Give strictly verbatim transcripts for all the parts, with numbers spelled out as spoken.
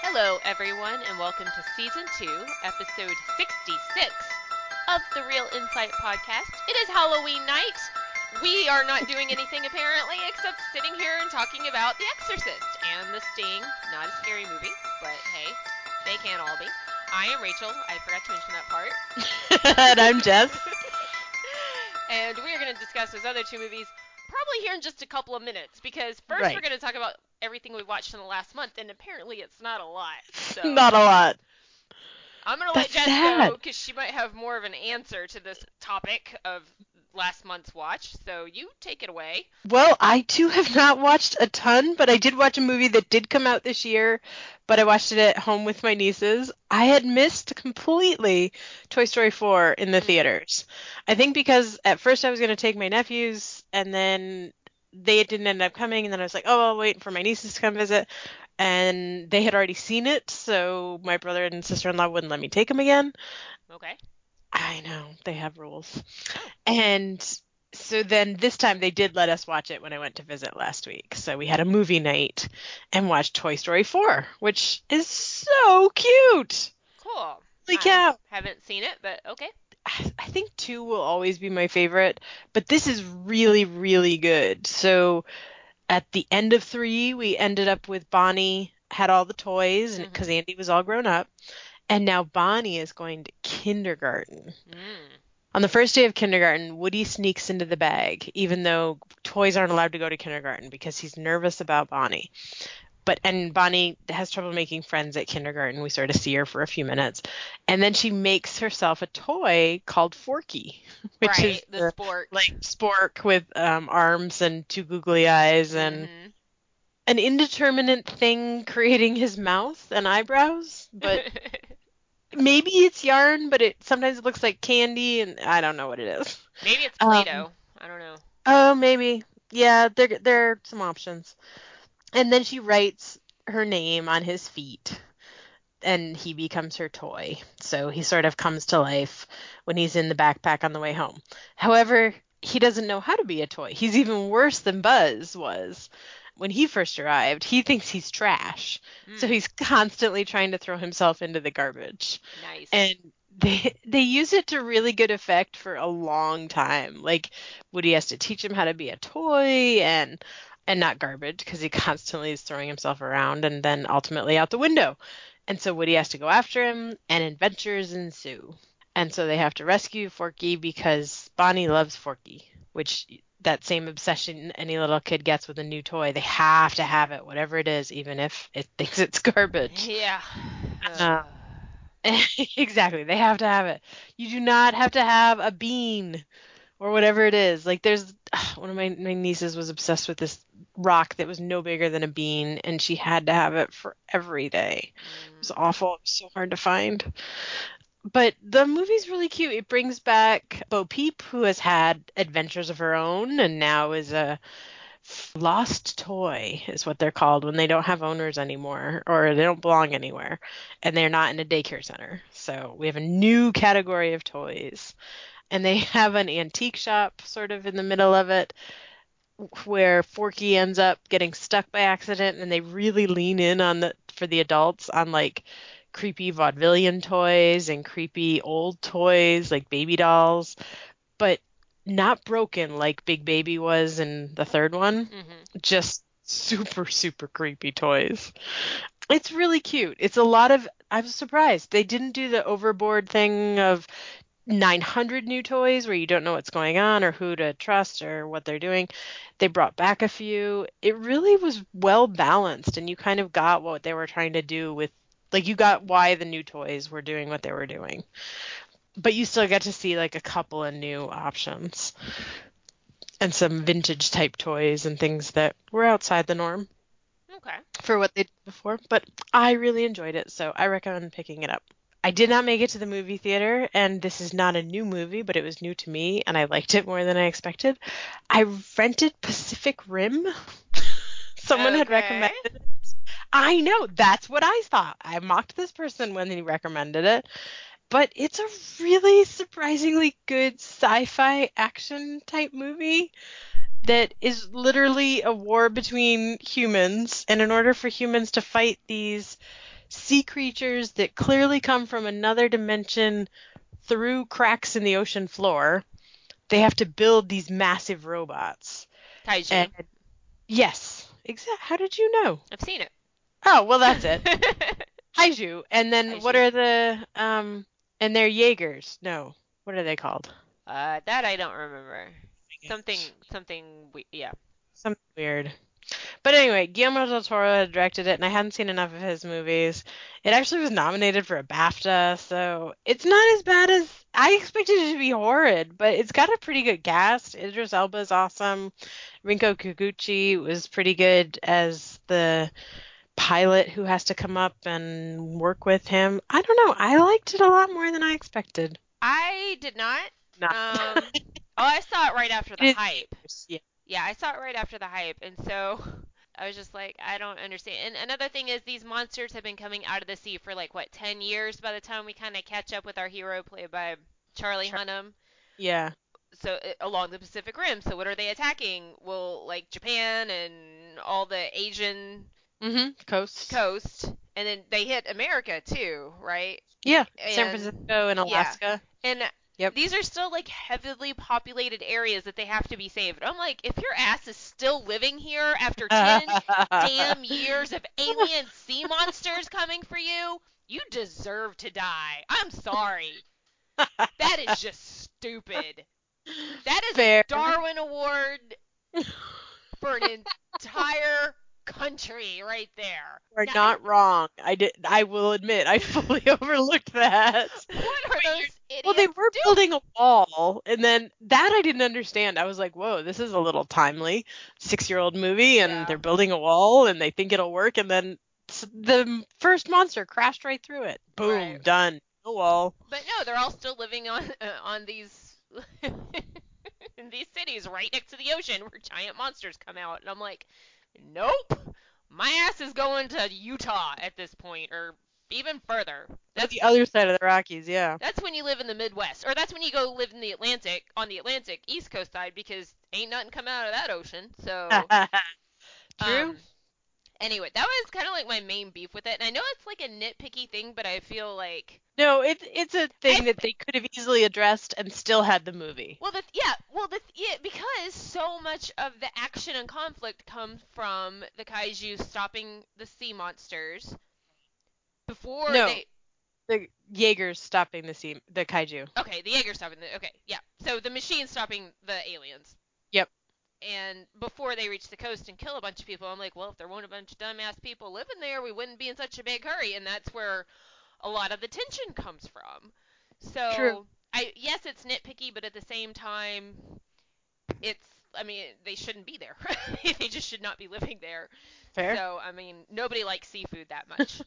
Hello, everyone, and welcome to Season two, Episode sixty-six of the Real Insight Podcast. It is Halloween night. We are not doing anything, apparently, except sitting here and talking about The Exorcist and The Sting. Not a scary movie, but hey, they can all be. I am Rachel. I forgot to mention that part. And I'm Jess. And we are going to discuss those other two movies probably here in just a couple of minutes, because first Right. we're going to talk about everything we watched in the last month, and apparently it's not a lot. So Not a lot. I'm going to let That's Jess go, sad. because she might have more of an answer to this topic of last month's watch. So you take it away. Well, I too have not watched a ton, but I did watch a movie that did come out this year, but I watched it at home with my nieces. I had missed completely Toy Story four in the Mm. theaters. I think because at first I was going to take my nephews, and then they didn't end up coming, and then I was like, oh, I'll wait for my nieces to come visit. And they had already seen it, so my brother and sister-in-law wouldn't let me take them again. Okay. I know, they have rules. Oh. And so then this time they did let us watch it when I went to visit last week. So we had a movie night and watched Toy Story four, which is so cute. Cool. Holy I cow. haven't seen it, but okay. I I think two will always be my favorite, but this is really, really good. So at the end of three, we ended up with Bonnie had all the toys and because Mm-hmm. Andy was all grown up. And now Bonnie is going to kindergarten. Mm. On the first day of kindergarten, Woody sneaks into the bag, even though toys aren't allowed to go to kindergarten because he's nervous about Bonnie. But and Bonnie has trouble making friends at kindergarten. We sort of see her for a few minutes. And then she makes herself a toy called Forky, which Right, is the the spork. like spork with um, arms and two googly eyes and Mm-hmm. an indeterminate thing creating his mouth and eyebrows, but maybe it's yarn, but it sometimes it looks like candy, and I don't know what it is. Maybe it's Um, Play-Doh. I don't know. oh, maybe. Yeah, there there are some options. And then she writes her name on his feet, and he becomes her toy. So he sort of comes to life when he's in the backpack on the way home. However, he doesn't know how to be a toy. He's even worse than Buzz was when he first arrived. He thinks he's trash. So Mm. he's constantly trying to throw himself into the garbage. Nice. And they they use it to really good effect for a long time. Like Woody has to teach him how to be a toy and and not garbage because he constantly is throwing himself around and then ultimately out the window. And so Woody has to go after him and adventures ensue. And so they have to rescue Forky because Bonnie loves Forky, which that same obsession any little kid gets with a new toy. They have to have it, whatever it is, even if it thinks it's garbage. Yeah. Uh, Uh, exactly. They have to have it. You do not have to have a bean or whatever it is. Like there's one of my, my nieces was obsessed with this rock that was no bigger than a bean, and she had to have it for every day. It was mm, awful. It was so hard to find. But the movie's really cute. It brings back Bo Peep, who has had adventures of her own and now is a lost toy, is what they're called when they don't have owners anymore or they don't belong anywhere and they're not in a daycare center. So we have a new category of toys. And they have an antique shop sort of in the middle of it where Forky ends up getting stuck by accident, and they really lean in on the for the adults on like creepy vaudevillian toys and creepy old toys like baby dolls, but not broken like Big Baby was in the third one. mm-hmm. Just super super creepy toys. It's really cute. It's a lot of I was surprised they didn't do the overboard thing of nine hundred new toys where you don't know what's going on or who to trust or what they're doing. They brought back a few. It really was well balanced, and you kind of got what they were trying to do with, like, you got why the new toys were doing what they were doing. But you still get to see, like, a couple of new options and some vintage type toys and things that were outside the norm Okay. for what they did before. But I really enjoyed it, so I recommend picking it up. I did not make it to the movie theater, and this is not a new movie, but it was new to me, and I liked it more than I expected. I rented Pacific Rim. Someone had Okay. recommended it. I know, that's what I thought. I mocked this person when he recommended it, but it's a really surprisingly good sci-fi action type movie that is literally a war between humans, and in order for humans to fight these sea creatures that clearly come from another dimension through cracks in the ocean floor. They have to build these massive robots. And Kaiju. yes, exactly. How did you know? I've seen it. Oh, well, that's it. Kaiju. And then what Kaiju. are the um? And they're Jaegers. No, what are they called? Uh, that I don't remember. My Something, gosh. something. We, yeah. Something weird. But anyway, Guillermo del Toro had directed it, and I hadn't seen enough of his movies. It actually was nominated for a BAFTA, so it's not as bad as I expected it to be horrid, but it's got a pretty good cast. Idris Elba is awesome. Rinko Kikuchi was pretty good as the pilot who has to come up and work with him. I don't know. I liked it a lot more than I expected. I did not. Not. Um. Oh, I saw it right after the It hype. is. Yeah. Yeah, I saw it right after the hype, and so I was just like, I don't understand. And another thing is, these monsters have been coming out of the sea for like what, ten years by the time we kind of catch up with our hero, played by Charlie Char- Hunnam. Yeah. So uh, along the Pacific Rim. So what are they attacking? Well, like Japan and all the Asian Mhm. Coast. coast, and then they hit America too, right? Yeah. San And Francisco and yeah, Alaska. and Yep. these are still like heavily populated areas that they have to be saved. I'm like, if your ass is still living here after ten damn years of alien sea monsters coming for you, you deserve to die. I'm sorry. That is just stupid. That is a Fair. Darwin Award for an entire country right there. Are Now, not wrong. I did. I will admit, I fully overlooked that. what are But you're- those Well, they idiots were doing? building a wall, and then that I didn't understand. I was like, "Whoa, this is a little timely." Six-year-old movie, and Yeah, they're building a wall, and they think it'll work, and then s- the first monster crashed right through it. right. Boom, done. No wall. But no, they're all still living on uh, on these in these cities right next to the ocean where giant monsters come out, and I'm like, nope, my ass is going to Utah at this point, or even further. Or That's the other side of the Rockies, yeah. that's when you live in the Midwest, or that's when you go live in the Atlantic on the Atlantic East Coast side because ain't nothing coming out of that ocean. So, True. um, anyway, that was kind of like my main beef with it, and I know it's like a nitpicky thing, but I feel like No, it's it's a I thing that they could have easily addressed and still had the movie. Well, the yeah, well, the yeah, because so much of the action and conflict comes from the kaiju stopping the sea monsters before No, they. the Jaegers stopping the sea, the kaiju. Okay, the Jaeger stopping the. Okay, yeah. So the machine stopping the aliens, Yep. and before they reach the coast and kill a bunch of people, I'm like, well, if there weren't a bunch of dumbass people living there, we wouldn't be in such a big hurry, and that's where a lot of the tension comes from. True. So I yes, it's nitpicky, but at the same time, it's I mean they shouldn't be there. They just should not be living there. Fair. So I mean nobody likes seafood that much.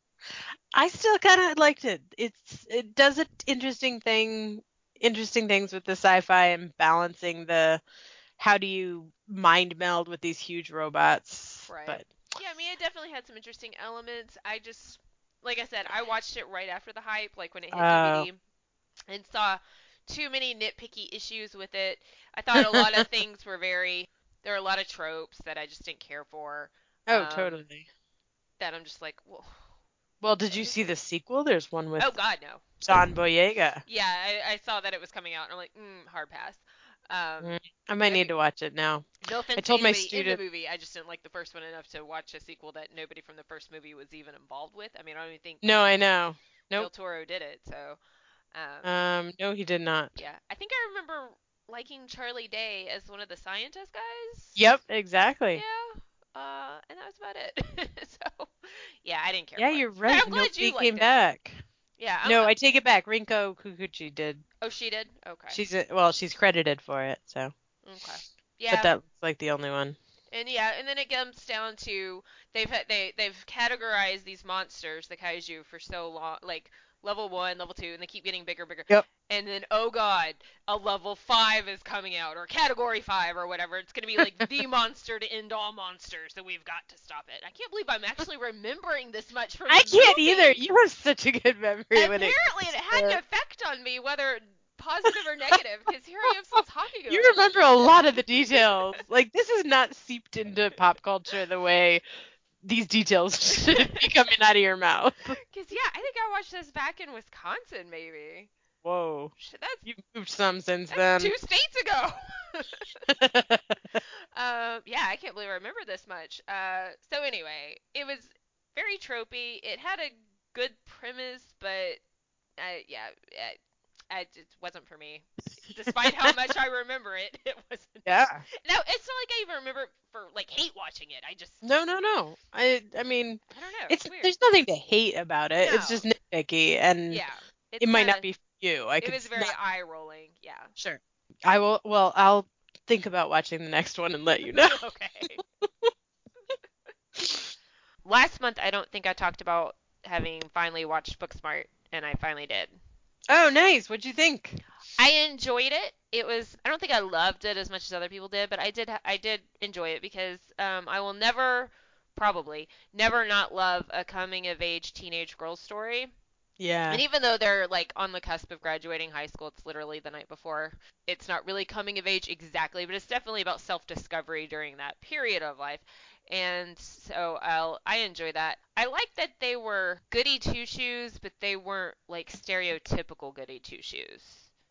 I still kind of liked it. It's it does an interesting thing, interesting things with the sci-fi and balancing the how do you mind meld with these huge robots. Right. But Yeah, I mean it definitely had some interesting elements. I just like I said, I watched it right after the hype, like when it hit uh, D V D, and saw too many nitpicky issues with it. I thought a lot of things were very there are a lot of tropes that I just didn't care for. oh, Um, totally. that I'm just like, whoa. Well, did you see the sequel? There's one with Oh God, no. John Boyega. Yeah, I, I saw that it was coming out, and I'm like, mm, hard pass. Um, Mm, I might I need mean, to watch it now. no I offense to told my anybody in the student, movie, I just didn't like the first one enough to watch a sequel that nobody from the first movie was even involved with. I mean, I don't even think no, I know. Del Nope. Toro did it, so um, Um, no, he did not. yeah. I think I remember liking Charlie Day as one of the scientist guys. Yep, exactly. Yeah, uh, and that was about it. So, yeah, I didn't care Yeah, for it, you're but right. I'm glad Nobody you came liked it. back. Yeah, I'm, No, uh, I take it back. Rinko Kikuchi did. oh, she did. Okay, She's a, well, she's credited for it, so. okay, But yeah. that looks like the only one. And yeah, and then it comes down to they've had, they they've categorized these monsters, the kaiju, for so long, like level one, level two, and they keep getting bigger, bigger. Yep. And then oh god, a level five is coming out, or category five, or whatever. It's gonna be like the monster to end all monsters, so we've got to stop it. I can't believe I'm actually remembering this much from I the can't movie. either. You have such a good memory when it Apparently, comes it had to... an effect on me, whether positive or negative, because here I am still talking about You it. remember a lot of the details. Like, this is not seeped into pop culture the way these details should be coming out of your mouth. Because, yeah, I think I watched this back in Wisconsin, maybe. Whoa. Shit, that's, You've moved some since that's then. two states ago. Um, yeah, I can't believe I remember this much. Uh, so anyway, it was very tropey. It had a good premise, but uh, yeah, it, it just wasn't for me. Despite how much I remember it, it wasn't. Yeah. No, it's not like I even remember it for like hate watching it. I just, No, no, no. I I mean, I don't know. it's It's weird. there's nothing to hate about it. It's No. just nitpicky, and Yeah, it's it might kind not of. be for you. I It could was s- very not eye rolling. Yeah. sure. I will. Well, I'll think about watching the next one and let you know. Okay. Last month, I don't think I talked about having finally watched Booksmart, and I finally did. Oh, nice. What'd you think? I enjoyed it. It was I don't think I loved it as much as other people did, but I did I did enjoy it because um, I will never probably never not love a coming of age teenage girl story. Yeah. And even though they're like on the cusp of graduating high school, it's literally the night before. It's not really coming of age exactly, but it's definitely about self-discovery during that period of life. And so I'll I enjoy that. I like that they were goody two shoes, but they weren't like stereotypical goody two shoes.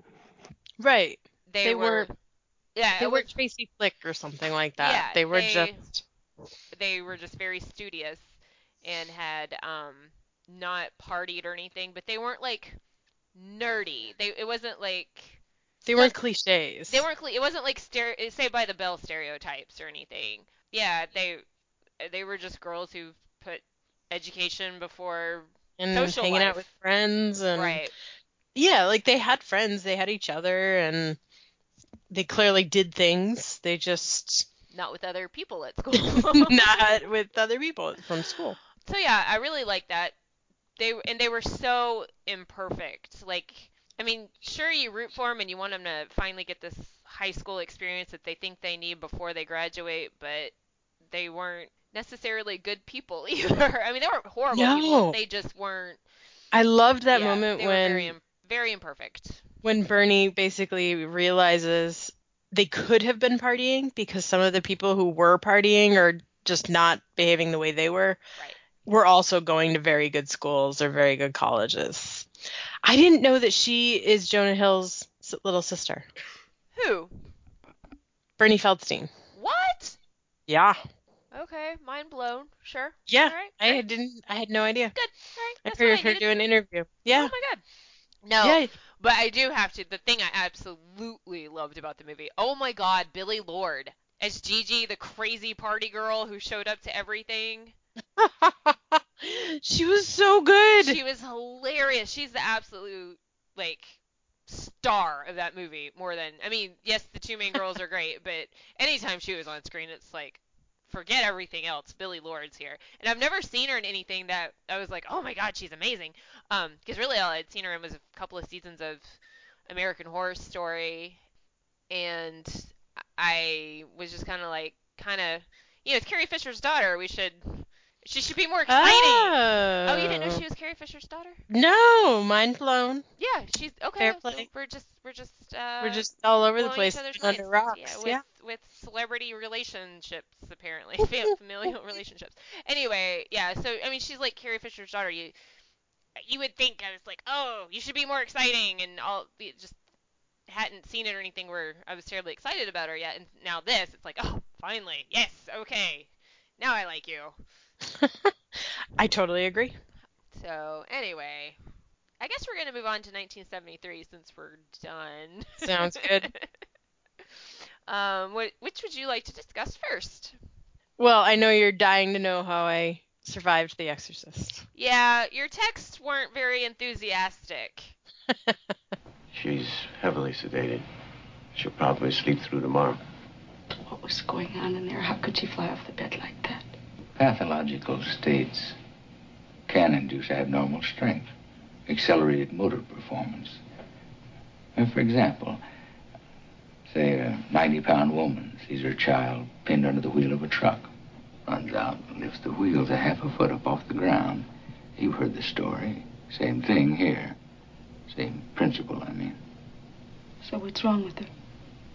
Right. They, They were weren't. yeah, They it was weren't Tracy Flick or something like that. yeah, They were they just. they were just very studious and had um not partied or anything, but they weren't like nerdy. They it wasn't like They some weren't cliches. they weren't cle- it wasn't like stere- Saved by the Bell stereotypes or anything. Yeah, they they were just girls who put education before and social hanging out with life. friends and Right. yeah, like they had friends, they had each other, and they clearly did things. They just Not with other people at school. not with other people from school. So yeah, I really like that. They and they were so imperfect. Like, I mean, sure you root for them and you want them to finally get this high school experience that they think they need before they graduate, but they weren't necessarily good people either. I mean, they weren't horrible people. No. They just weren't. I loved that Yeah, moment they were very when im- very imperfect. when Bernie basically realizes they could have been partying because some of the people who were partying or just not behaving the way they were Right. were also going to very good schools or very good colleges. I didn't know that she is Jonah Hill's s- little sister, Who? Bernie Feldstein. What? Yeah. Okay, mind blown. Sure. Yeah. All right. I Great. had- didn't. I had no idea. Good. All right. I That's what heard I her needed. do an interview. Oh Yeah. my god. No, Yeah. but I do have to. The thing I absolutely loved about the movie. Oh my god, Billy Lord as Gigi, the crazy party girl who showed up to everything. She was so good. She was hilarious. She's the absolute like star of that movie. More than I mean, yes, the two main girls are great, but anytime she was on screen, it's like forget everything else. Billy Lord's here, and I've never seen her in anything that I was like, oh my god, she's amazing. Um, because really all I'd seen her in was a couple of seasons of American Horror Story, and I was just kind of like, kind of, you know, it's Carrie Fisher's daughter. We should, she should be more exciting. Oh. Oh, you didn't know she was Carrie Fisher's daughter? No, mind blown. Yeah, she's okay. Fair So play. we're just we're just uh We're just all over the blowing place each other's under minds. rocks. Yeah, with Yeah. with celebrity relationships apparently, Fam- familial relationships. Anyway, yeah. So I mean, she's like Carrie Fisher's daughter. You you would think I was like, oh, you should be more exciting, and all just hadn't seen it or anything where I was terribly excited about her yet. And now this, it's like, oh, finally, yes, okay, now I like you. I totally agree. So anyway, I guess we're gonna move on to nineteen seventy-three since we're done. Sounds good. um, what, which would you like to discuss first? Well, I know you're dying to know how I survived The Exorcist. Yeah, your texts weren't very enthusiastic. She's heavily sedated. She'll probably sleep through tomorrow. What was going on in there? How could she fly off the bed like that? Pathological states can induce abnormal strength, accelerated motor performance. And for example, say a ninety-pound woman sees her child pinned under the wheel of a truck, runs out and lifts the wheels a half a foot up off the ground. You've heard the story. Same thing here. Same principle, I mean. So what's wrong with her?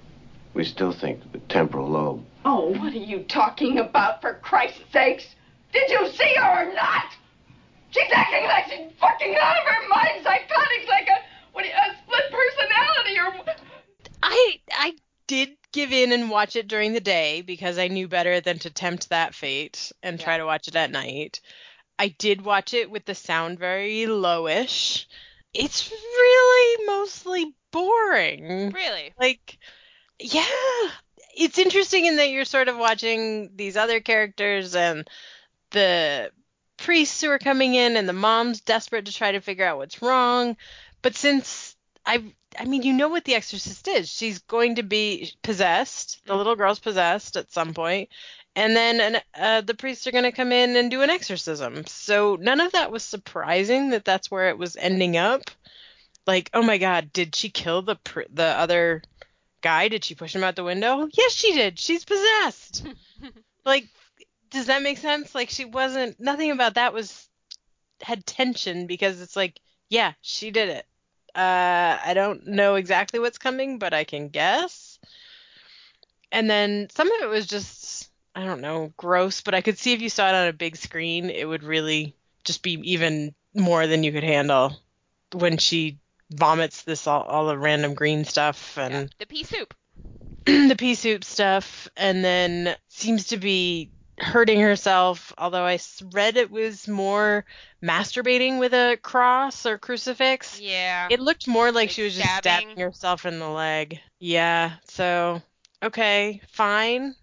We still think the temporal lobe. Oh, what are you talking about, for Christ's sakes? Did you see her or not? She's acting like she's fucking out of her mind, psychotic, like a, what, do you- a split personality or... I I did give in and watch it during the day because I knew better than to tempt that fate and try Yeah. to watch it at night. I did watch it with the sound very lowish. It's really mostly boring. Really? Like, yeah. It's interesting in that you're sort of watching these other characters and the priests who are coming in and the mom's desperate to try to figure out what's wrong. But since I I mean, you know what The Exorcist is. She's going to be possessed. The little girl's possessed at some point. And then an, uh, the priests are going to come in and do an exorcism. So none of that was surprising that that's where it was ending up. Like, oh my God, did she kill the pr- the other guy? Did she push him out the window? Yes, she did. She's possessed. Like, does that make sense? Like, she wasn't, nothing about that was, had tension because it's like, yeah, she did it. Uh, I don't know exactly what's coming, but I can guess. And then some of it was just, I don't know, gross, but I could see if you saw it on a big screen, it would really just be even more than you could handle when she vomits this all, all the random green stuff and Yeah. The pea soup. the pea soup stuff, and then seems to be hurting herself, although I s- read it was more masturbating with a cross or crucifix. Yeah. It looked more like Like she was just stabbing. stabbing herself in the leg. Yeah, so, okay, fine.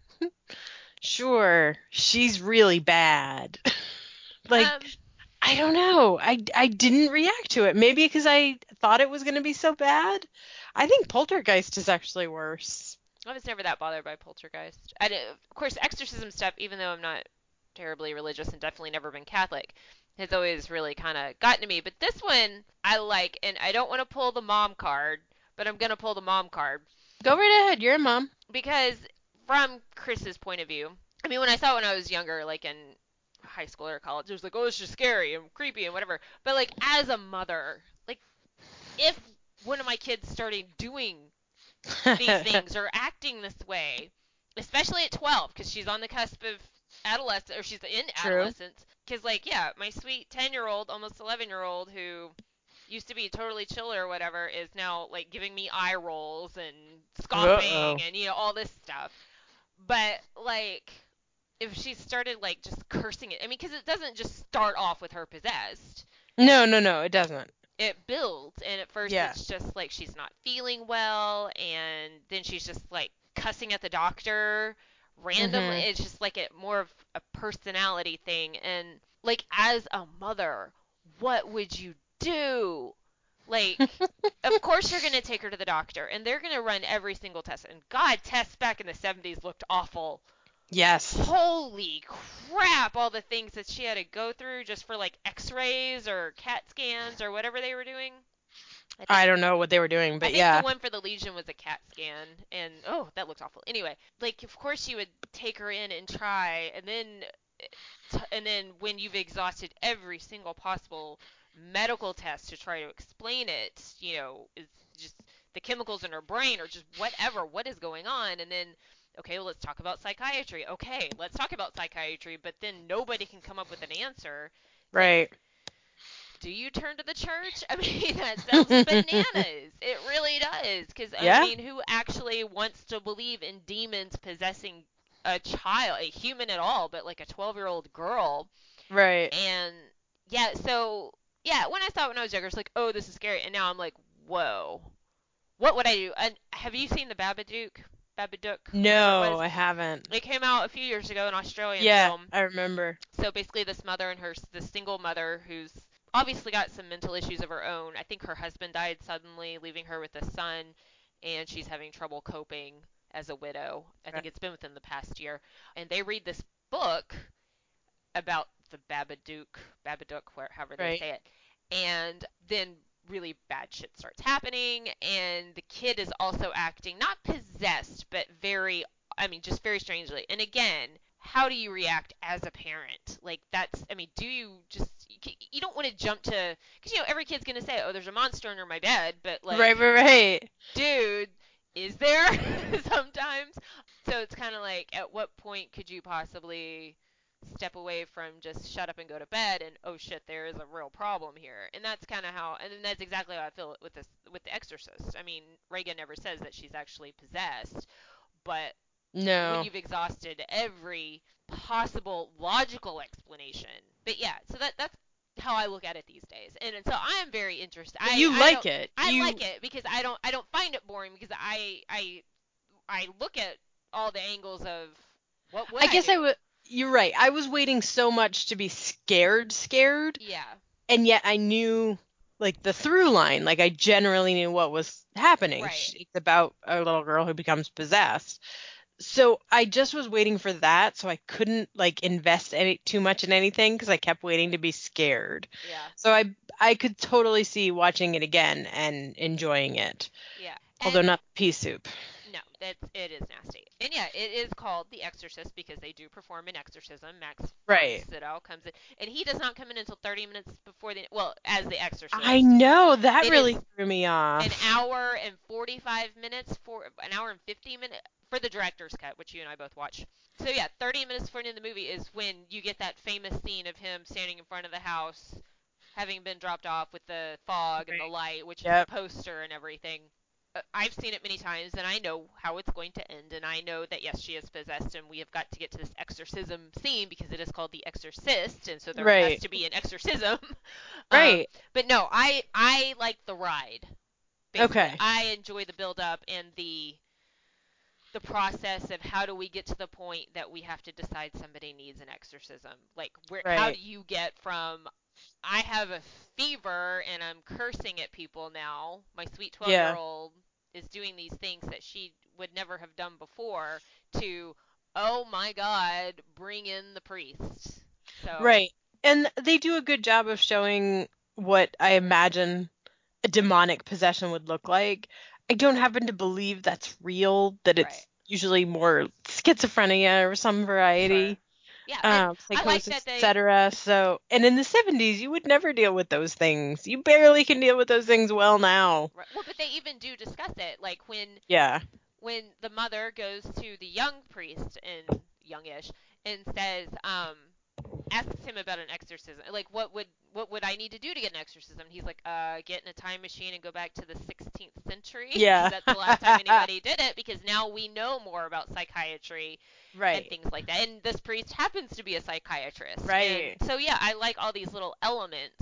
Sure, she's really bad. Like, um, I don't know. I, I didn't react to it. Maybe because I thought it was going to be so bad. I think Poltergeist is actually worse. I was never that bothered by Poltergeist. I did, of course, exorcism stuff, even though I'm not terribly religious and definitely never been Catholic, has always really kind of gotten to me. But this one I like, and I don't want to pull the mom card, but I'm going to pull the mom card. Go right ahead. You're a mom. Because from Chris's point of view, I mean, when I saw it when I was younger, like in high school or college, it was like, oh, it's just scary and creepy and whatever. But like as a mother, like if one of my kids started doing these things or acting this way, especially at twelve, because she's on the cusp of adolescence, or she's in True. adolescence. Because like, yeah, my sweet ten-year-old, almost eleven-year-old who used to be totally chill or whatever is now like giving me eye rolls and scoffing Uh-oh. and you know all this stuff. But like if she started like just cursing it, I mean, because it doesn't just start off with her possessed. No, no, no, it doesn't. It builds, and at first Yeah. it's just like she's not feeling well, and then she's just like cussing at the doctor randomly. Mhm. It's just like a more of a personality thing. And like as a mother, what would you do? Like, of course you're gonna take her to the doctor, and they're gonna run every single test. And God, tests back in the seventies looked awful. Yes. Holy crap, all the things that she had to go through just for like x-rays or CAT scans or whatever they were doing. I, think, I don't know what they were doing, I but think yeah. the one for the Legion was a CAT scan, and oh, that looks awful. Anyway, like of course you would take her in and try, and then and then when you've exhausted every single possible medical test to try to explain it, you know, is just the chemicals in her brain or just whatever, what is going on, and then okay, well, let's talk about psychiatry. Okay, let's talk about psychiatry, but then nobody can come up with an answer. It's Right. Like, do you turn to the church? I mean, that sounds bananas. It really does. Because, Yeah. I mean, who actually wants to believe in demons possessing a child, a human at all, but like a twelve-year-old girl? Right. And, yeah, so, yeah, when I saw it when I was younger, it's like, oh, this is scary. And now I'm like, whoa. What would I do? And have you seen the Babadook? Babadook? No, I haven't. It came out a few years ago, an Australian Yeah, film. I remember. So basically, this mother and her, this single mother who's obviously got some mental issues of her own. I think her husband died suddenly, leaving her with a son, and she's having trouble coping as a widow. I think it's been within the past year. And they read this book about the Babadook, Babadook, however they Right. say it. And then really bad shit starts happening, and the kid is also acting not possessed, but very, I mean, just very strangely. And again, how do you react as a parent? Like, that's, I mean, do you just, you don't want to jump to, because, you know, every kid's going to say, oh, there's a monster under my bed, but, like, Right, right, right. dude, is there sometimes? So it's kind of like, at what point could you possibly step away from just shut up and go to bed and oh shit, there is a real problem here. And that's kind of how, and that's exactly how I feel with this with The Exorcist. I mean, Reagan never says that she's actually possessed, but No. when you've exhausted every possible logical explanation. But yeah, so that that's how I look at it these days. And, and so I am very interested. I, you I like don't- it. I You- like it because I don't I don't find it boring because I I I look at all the angles of what would I guess do? I would. You're right. I was waiting so much to be scared, scared, Yeah. and yet I knew like the through line. Like I generally knew what was happening. Right. Sh- It's about a little girl who becomes possessed. So I just was waiting for that, so I couldn't like invest any too much in anything because I kept waiting to be scared. Yeah. So I I could totally see watching it again and enjoying it, Yeah. although And- not pea soup. No, that's it is nasty. And yeah, it is called The Exorcist because they do perform an exorcism. Max von Right. Sydow comes in, and he does not come in until thirty minutes before the well, as the Exorcist. I know that It really is threw me off. An hour and forty-five minutes for an hour and fifty minutes for the director's cut, which you and I both watched. So yeah, thirty minutes before the end of the movie is when you get that famous scene of him standing in front of the house, having been dropped off with the fog and the light, which Yep. is a poster and everything. Uh, I've seen it many times, and I know how it's going to end, and I know that yes, she is possessed, and we have got to get to this exorcism scene because it is called The Exorcist, and so there Right. has to be an exorcism. Right. Um, but no, I I like the ride. Basically. Okay. I enjoy the build up and the the process of how do we get to the point that we have to decide somebody needs an exorcism. Like where how Right. do you get from I have a fever and I'm cursing at people now. My sweet twelve-year-old is doing these things that she would never have done before to oh my god, bring in the priest. So Right. And they do a good job of showing what I imagine a demonic possession would look like. I don't happen to believe that's real, that it's Right. usually more schizophrenia or some variety, Sure. Yeah, and um, I like psychosis, that they et cetera. So, and in the seventies, you would never deal with those things. You barely can deal with those things well now. Right. Well, but they even do discuss it, like when Yeah. when the mother goes to the young priest and youngish and says, um, asks him about an exorcism, like what would what would I need to do to get an exorcism? He's like, uh, get in a time machine and go back to the sixteenth century. Yeah. That's the last time anybody did it because now we know more about psychiatry and Right. things like that. And this priest happens to be a psychiatrist. Right. And so yeah, I like all these little elements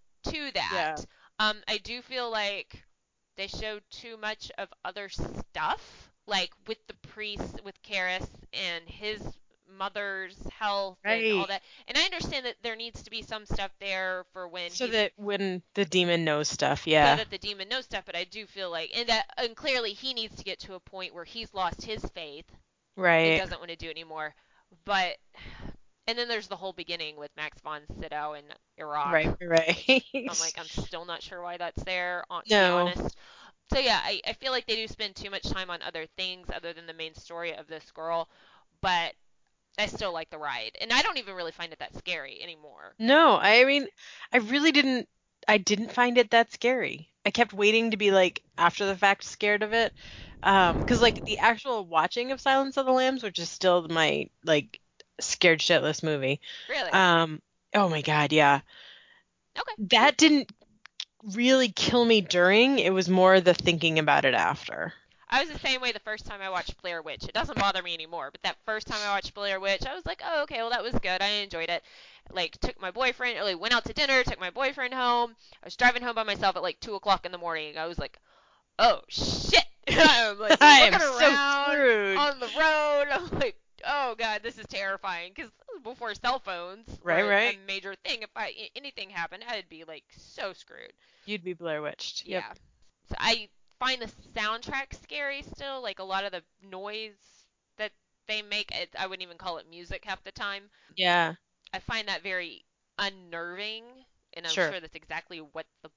to that. Yeah. Um, I do feel like they showed too much of other stuff, like with the priest, with Karis and his mother's health and all Right. that. And I understand that there needs to be some stuff there for when So he's, that when the demon knows stuff, so yeah. that the demon knows stuff. But I do feel like, and that, and clearly he needs to get to a point where he's lost his faith and Right. doesn't want to do it anymore. But and then there's the whole beginning with Max von Sydow in Iraq. Right, right. I'm like, I'm still not sure why that's there, on- to No. be honest. So yeah, I, I feel like they do spend too much time on other things other than the main story of this girl, but I still like the ride, and I don't even really find it that scary anymore. No, I mean, I really didn't. I didn't find it that scary. I kept waiting to be like after the fact scared of it, um, because like the actual watching of Silence of the Lambs, which is still my like scared shitless movie. Really? Um, oh my god, yeah. Okay. That didn't really kill me during. It was more the thinking about it after. I was the same way the first time I watched Blair Witch. It doesn't bother me anymore, but that first time I watched Blair Witch, I was like, oh, okay, well, that was good. I enjoyed it. Like, took my boyfriend, like, went out to dinner, took my boyfriend home. I was driving home by myself at, like, two o'clock in the morning. I was like, oh, shit. I'm, like, I am looking so around screwed. on the road. I'm like, oh, God, this is terrifying. Because before cell phones Right, were right. a major thing, if I anything happened, I'd be, like, so screwed. You'd be Blair Witched. Yep. Yeah. So I find the soundtrack scary still. Like a lot of the noise that they make, it, I wouldn't even call it music half the time. Yeah. I find that very unnerving, and I'm Sure. sure that's exactly what the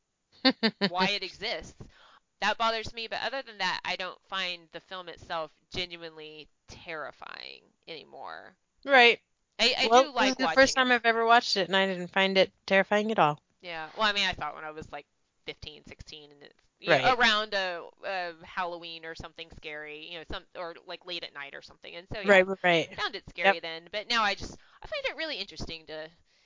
why it exists. That bothers me, but other than that, I don't find the film itself genuinely terrifying anymore. Right. I, I well, do this like is the watching first it. time I've ever watched it, and I didn't find it terrifying at all. Yeah. Well, I mean, I saw it when I was like fifteen, sixteen, and it's you Right. know, around a, a Halloween or something scary, you know, some or like late at night or something. And so yeah, Right, right. I found it scary Yep. then. But now I just I find it really interesting to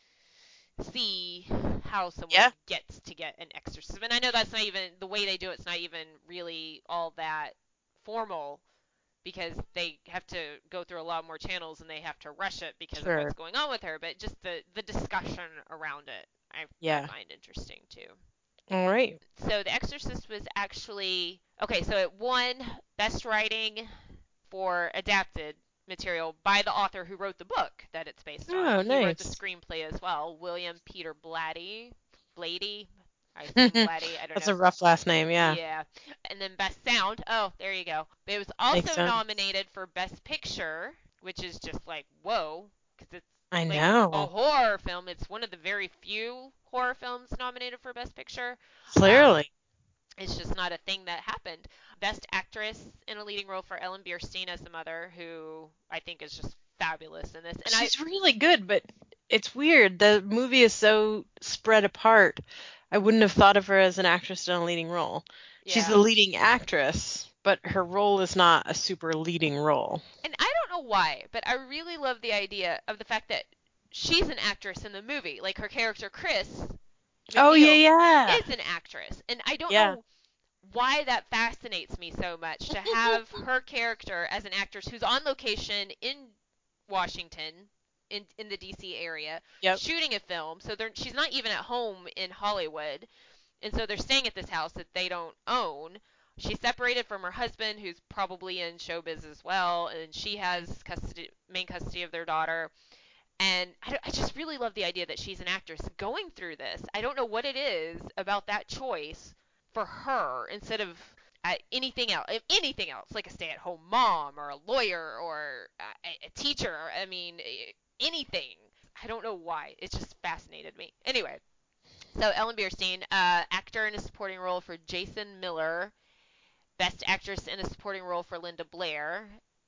see how someone Yeah. gets to get an exorcism. And I know that's not even, the way they do it's not even really all that formal, because they have to go through a lot more channels and they have to rush it because Sure. of what's going on with her. But just the, the discussion around it, I, Yeah. I find interesting too. All right. So The Exorcist was actually, okay, so it won Best Writing for adapted material by the author who wrote the book that it's based on. Oh, He wrote the nice. screenplay as well, William Peter Blatty. Blady? I assume Blatty, I don't That's know. a rough last name, yeah. Yeah. And then Best Sound, oh, there you go. It was Makes also sense. nominated for Best Picture, which is just like, whoa, because it's I like know. a horror film. It's one of the very few horror films nominated for Best Picture. Clearly. It's just not a thing that happened. Best Actress in a leading role for Ellen Burstyn as the mother, who I think is just fabulous in this. And She's I, really good, but it's weird. The movie is so spread apart. I wouldn't have thought of her as an actress in a leading role. She's yeah. the leading actress, but her role is not a super leading role. And I don't know why, but I really love the idea of the fact that she's an actress in the movie. Like her character, Chris Oh, yeah, McNeil, yeah. is an actress. And I don't Yeah. know why that fascinates me so much, to have her character as an actress who's on location in Washington, in in the D C area, Yep. shooting a film. So they're, she's not even at home in Hollywood, and so they're staying at this house that they don't own. She's separated from her husband, who's probably in showbiz as well, and she has custody, main custody of their daughter. And I, I just really love the idea that she's an actress going through this. I don't know what it is about that choice for her instead of uh, anything else, if anything else, like a stay-at-home mom or a lawyer or a, a teacher. I mean, anything. I don't know why. It just fascinated me. Anyway, so Ellen Burstyn, uh, actor in a supporting role for Jason Miller, Best Actress in a Supporting Role for Linda Blair,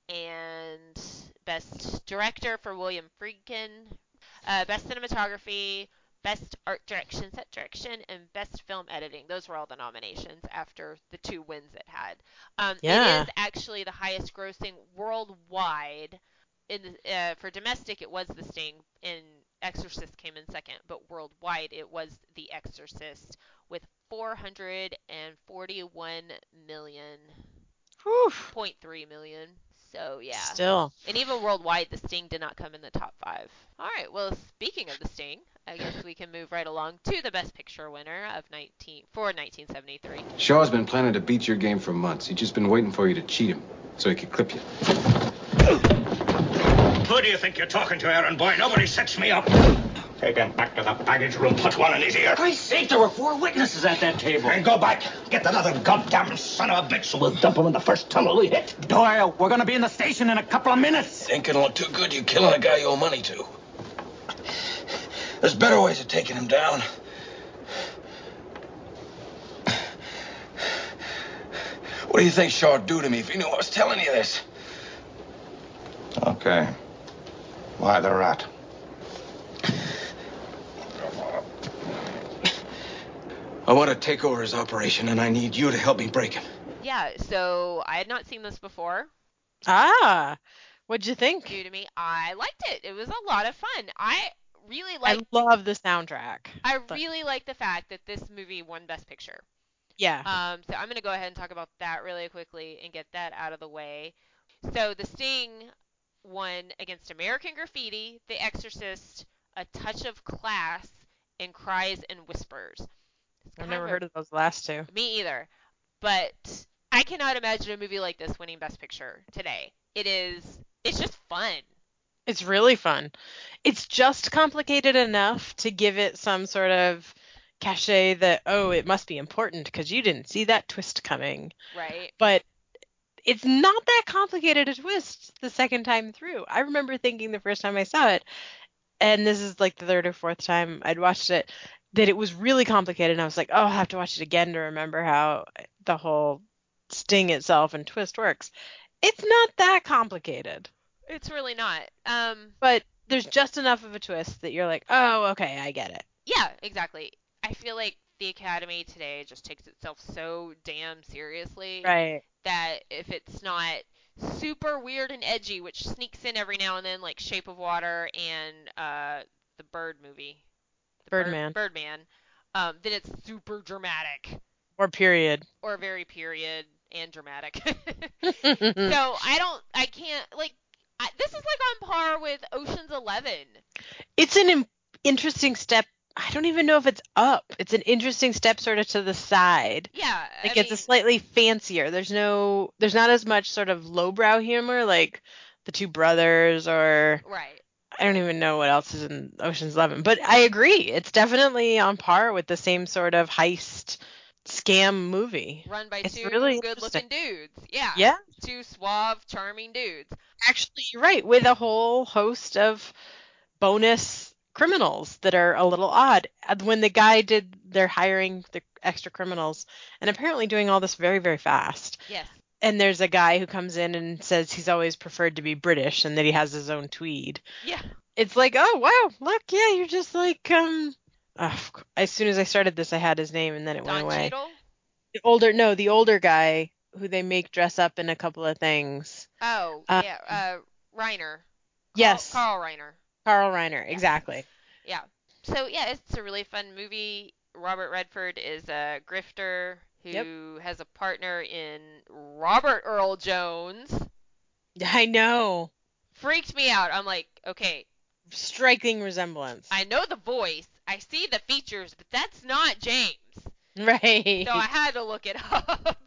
and Best Director for William Friedkin, uh, Best Cinematography, Best Art Direction, Set Direction, and Best Film Editing. Those were all the nominations after the two wins it had. Um, Yeah. It is actually the highest grossing worldwide. In the, uh, for domestic, it was The Sting, and Exorcist came in second, but worldwide it was The Exorcist with four hundred forty-one million, Whew. zero point three million. So yeah. Still. And even worldwide, The Sting did not come in the top five. All right. Well, speaking of The Sting, I guess we can move right along to the Best Picture winner of nineteen for nineteen seventy-three. Shaw's been planning to beat your game for months. He's just been waiting for you to cheat him so he could clip you. Who do you think you're talking to, Aaron boy? Nobody sets me up. Take him back to the baggage room. Put one in his ear. For Christ's sake, there were four witnesses at that table. And go back. Get that other goddamn son of a bitch, so we'll dump him in the first tunnel we hit. Doyle, we're going to be in the station in a couple of minutes. Ain't gonna look too good you killing a guy you owe money to. There's better ways of taking him down. What do you think Shaw'd do to me if he knew I was telling you this? Okay. Why the rat? I want to take over his operation, and I need you to help me break him. Yeah. So I had not seen this before. Ah. What'd you think? Due to me, I liked it. It was a lot of fun. I really I like. love the soundtrack. I But- really like the fact that this movie won Best Picture. Yeah. Um, so I'm going to go ahead and talk about that really quickly and get that out of the way. So The Sting won against American Graffiti, The Exorcist, A Touch of Class, and Cries and Whispers. It's I've kind never of- heard of those last two. Me either. But I cannot imagine a movie like this winning Best Picture today. It is, it's just fun. It's really fun. It's just complicated enough to give it some sort of cachet that, oh, it must be important because you didn't see that twist coming. Right? But it's not that complicated a twist the second time through. I remember thinking the first time I saw it, and this is like the third or fourth time I'd watched it, that it was really complicated. And I was like, oh, I'll have to watch it again to remember how the whole sting itself and twist works. It's not that complicated. It's really not. Um, But there's just enough of a twist that you're like, oh, okay, I get it. yeah, exactly. I feel like the Academy today just takes itself so damn seriously Right. that if it's not super weird and edgy, which sneaks in every now and then, like Shape of Water and uh, the Bird movie, the Birdman. Bird, Birdman, um, then it's super dramatic Or period. or very period and dramatic. Mm. So I don't, I can't like. I, this is like on par with Ocean's Eleven. It's an im- interesting step. I don't even know if it's up. It's an interesting step sort of to the side. Yeah, Like I it's mean, a slightly fancier. There's no there's not as much sort of lowbrow humor like the Two Brothers or right. I don't even know what else is in Ocean's Eleven. But I agree. It's definitely on par with the same sort of heist scam movie. Run by It's two really good-looking dudes. Yeah. Yeah. Two suave, charming dudes. Actually, you're right. With a whole host of bonus criminals that are a little odd. Uh, When the guy did, they're hiring the extra criminals and apparently doing all this very, very fast. Yes. And there's a guy who comes in and says he's always preferred to be British and that he has his own tweed. Yeah. It's like, oh, wow, look, yeah, you're just like, um, oh, as soon as I started this, I had his name and then it went Don away. Cheadle? The older, no, the older guy who they make dress up in a couple of things. Oh, Uh, yeah. Uh, Reiner. Carl, Yes. Carl Reiner. Carl Reiner, Yeah. exactly. Yeah. So, yeah, it's a really fun movie. Robert Redford is a grifter who Yep. has a partner in Robert Earl Jones. I know. Freaked me out. I'm like, okay, Striking resemblance. I know the voice. I see the features, but that's not James. Right. So I had to look it up.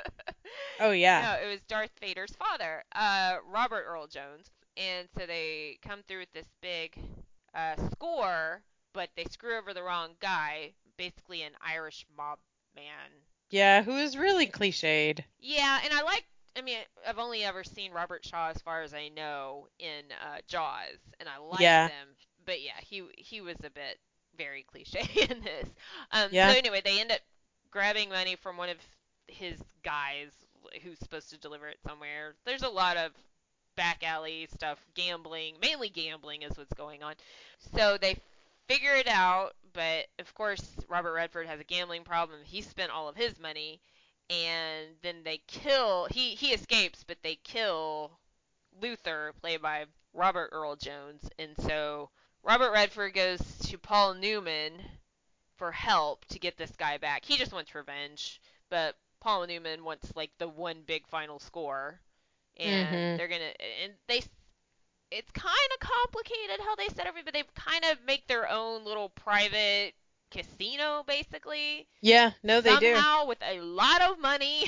Oh, yeah. No, it was Darth Vader's father, uh, Robert Earl Jones. And so they come through with this big uh, score, but they screw over the wrong guy, basically an Irish mob man. Yeah, who is really cliched. Yeah, and I like, I mean, I've only ever seen Robert Shaw, as far as I know, in uh, Jaws, and I like Yeah. them. But yeah, he he was a bit very cliche in this. Um, Yeah. So anyway, they end up grabbing money from one of his guys who's supposed to deliver it somewhere. There's a lot of back alley stuff, gambling, mainly gambling is what's going on. So they figure it out, but of course Robert Redford has a gambling problem. He spent all of his money, and then they kill. He he escapes, but they kill Luther, played by Robert Earl Jones, and so Robert Redford goes to Paul Newman for help to get this guy back. He just wants revenge, but Paul Newman wants like the one big final score, and Mhm. they're gonna and they. It's kind of complicated how they set everything, but they kind of make their own little private casino, basically. Yeah, no, they do. Somehow with a lot of money,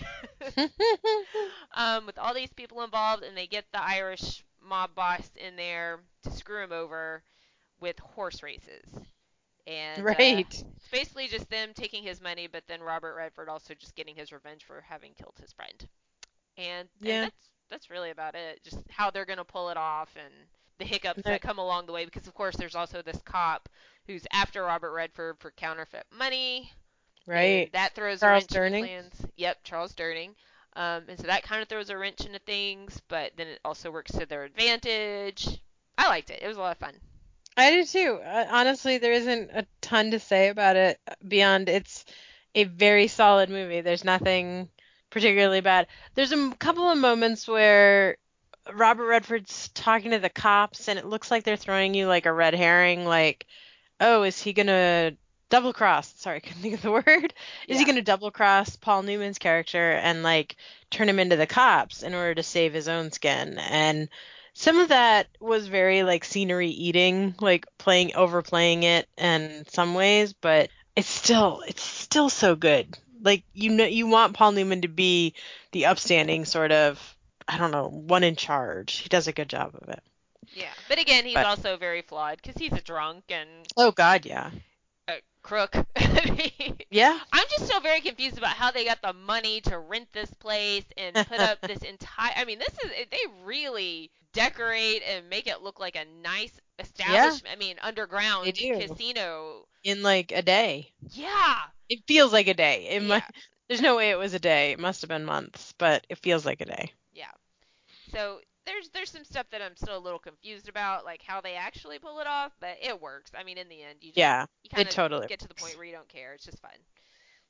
um, with all these people involved, and they get the Irish mob boss in there to screw him over with horse races. And uh, Right. it's basically just them taking his money, but then Robert Redford also just getting his revenge for having killed his friend. And, Yeah. and that's that's really about it. Just how they're gonna pull it off and the hiccups No. that come along the way. Because of course there's also this cop who's after Robert Redford for counterfeit money. And Right. that throws Charles a wrench Durning. in the plans. Yep, Charles Durning. Um, and so that kind of throws a wrench into things, but then it also works to their advantage. I liked it. It was a lot of fun. I do too. Uh, honestly, there isn't a ton to say about it beyond it's a very solid movie. There's nothing particularly bad. There's a m- couple of moments where Robert Redford's talking to the cops and it looks like they're throwing you like a red herring, like, oh, is he gonna double cross? Sorry, I couldn't think of the word. Is he Yeah. gonna double cross Paul Newman's character and like turn him into the cops in order to save his own skin? And some of that was very like scenery eating, like playing overplaying it in some ways, but it's still it's still so good. Like you know you want Paul Newman to be the upstanding sort of I don't know, one in charge. He does a good job of it. Yeah. But again, he's But- also very flawed because he's a drunk and Oh God, yeah. a crook. I mean, Yeah. I'm just still very confused about how they got the money to rent this place and put up this entire. I mean, this is they really decorate and make it look like a nice establishment. I mean, underground They do. casino. In like a day. Yeah. It feels like a day. It Yeah. might, there's no way it was a day. It must have been months, but it feels like a day. Yeah. So there's there's some stuff that I'm still a little confused about, like how they actually pull it off, but it works. I mean, in the end, you just Yeah, you kind it totally get to the works. point where you don't care. It's just fun.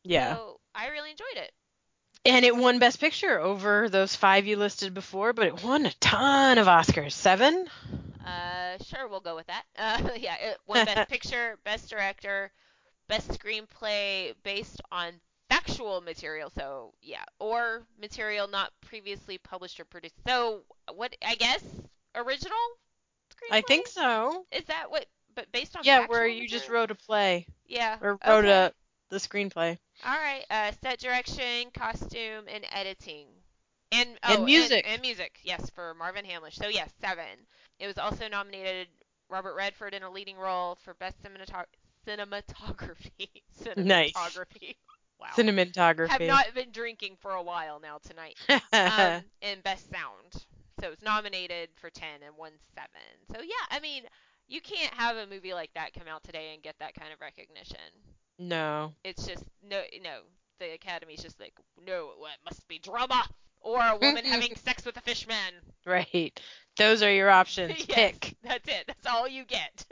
Yeah. So I really enjoyed it. And it won Best Picture over those five you listed before, but it won a ton of Oscars. Seven? Uh, sure, we'll go with that. Uh, yeah, it won Best Picture, Best Director, Best Screenplay based on factual material. So yeah, or material not previously published or produced. So what? I guess original screenplay. I think so. Is that what? But based on Yeah, factual where you material? just wrote a play. Yeah. Or wrote okay. a the screenplay. All right. Uh, set direction, costume, and editing. And, And oh, music. And, and music, yes, for Marvin Hamlish. So, yes, seven. It was also nominated Robert Redford in a leading role for Best Cinematogra- Cinematography. Nice. Cinematography. Wow. Cinematography. Have not been drinking for a while now tonight. um, and Best Sound. So, it's nominated for ten and won seven. So, yeah, I mean, you can't have a movie like that come out today and get that kind of recognition. No. It's just, no, no. The Academy's just like, no, it must be drama. Or a woman having sex with a fishman. Right. Those are your options. yes, Pick. That's it. That's all you get.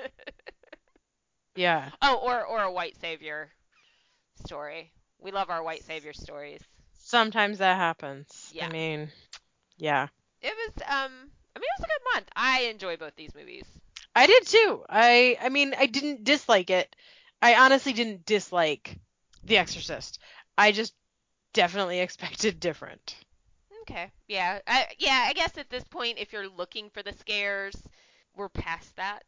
Yeah. Oh, or or a white savior story. We love our white savior stories. Sometimes that happens. Yeah. I mean, yeah. It was um I mean it was a good month. I enjoy both these movies. I did too. I I mean, I didn't dislike it. I honestly didn't dislike The Exorcist. I just definitely expected different. Okay. Yeah. I, yeah, I guess at this point if you're looking for the scares, we're past that.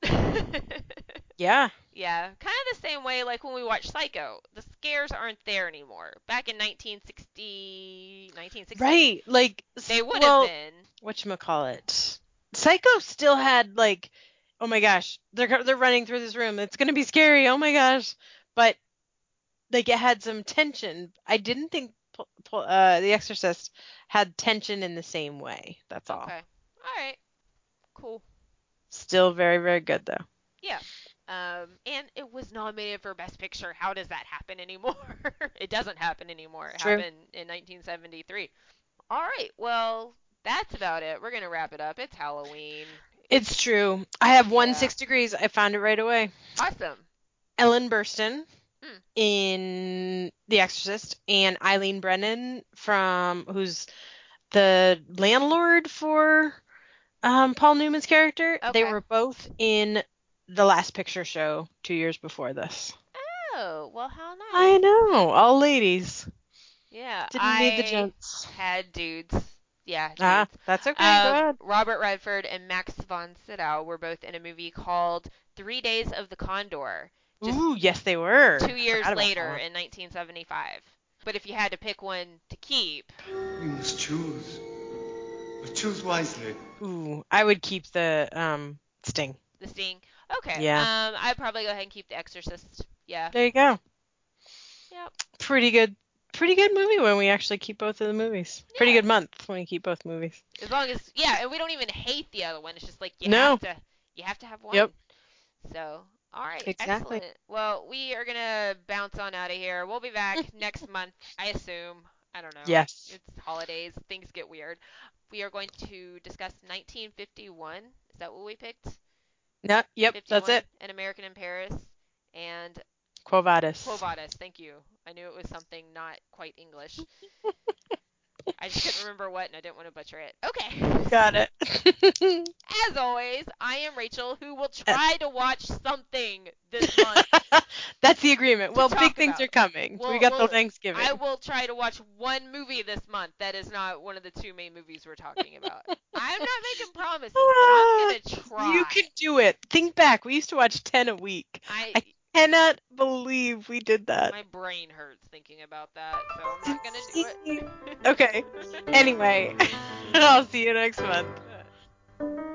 Yeah. Yeah, kind of the same way like when we watch Psycho. The scares aren't there anymore. Back in nineteen sixty, nineteen sixty Right. Like they would well, have been. Whatchamacallit? Psycho still had like, oh my gosh, they're they're running through this room. It's gonna be scary. Oh my gosh. But like it had some tension. I didn't think uh, The Exorcist had tension in the same way. That's all. Okay. All right. Cool. Still very, very good though. Yeah. Um, and it was nominated for Best Picture. How does that happen anymore? It doesn't happen anymore. It True. happened in nineteen seventy-three. All right. Well, that's about it. We're gonna wrap it up. It's Halloween. It's true. I have one Yeah. six degrees. I found it right away. Awesome. Ellen Burstyn Mm. in The Exorcist and Eileen Brennan from who's the landlord for um, Paul Newman's character. Okay. They were both in The Last Picture Show two years before this. Oh, well, how nice. I know, all ladies. Yeah, Didn't I need the gents. had dudes. Yeah, dudes. Ah, that's okay. Um, Go ahead. Robert Redford and Max von Sydow were both in a movie called Three Days of the Condor. Just Ooh, yes, they were. two years Forgot about later that. in nineteen seventy-five. But if you had to pick one to keep, You must choose. But choose wisely. Ooh, I would keep the um Sting. The Sting. Okay. Yeah. Um, I'd probably go ahead and keep The Exorcist. Yeah. There you go. Yep. Pretty good. Pretty good movie when we actually keep both of the movies. Yeah. Pretty good month when we keep both movies. As long as yeah, and we don't even hate the other one. It's just like you No. have to you have to have one. Yep. So, all right, Exactly. excellent. Well, we are gonna bounce on out of here. We'll be back next month, I assume. I don't know. Yes. It's holidays. Things get weird. We are going to discuss nineteen fifty-one. Is that what we picked? No, yep, that's it. An American in Paris and Quo Vadis. Quo Vadis. Thank you. I knew it was something not quite English. I just couldn't remember what, and I didn't want to butcher it. Okay. Got it. As always, I am Rachel, who will try to watch something this month. That's the agreement. Well, talk big things about. are coming. We'll- we got we'll- the Thanksgiving. I will try to watch one movie this month that is not one of the two main movies we're talking about. I'm not making promises, but I'm going to try. You can do it. Think back. We used to watch ten a week. I, I cannot believe we did that. My brain hurts thinking about that, so I'm not going to do it. Okay. Anyway, I'll see you next month.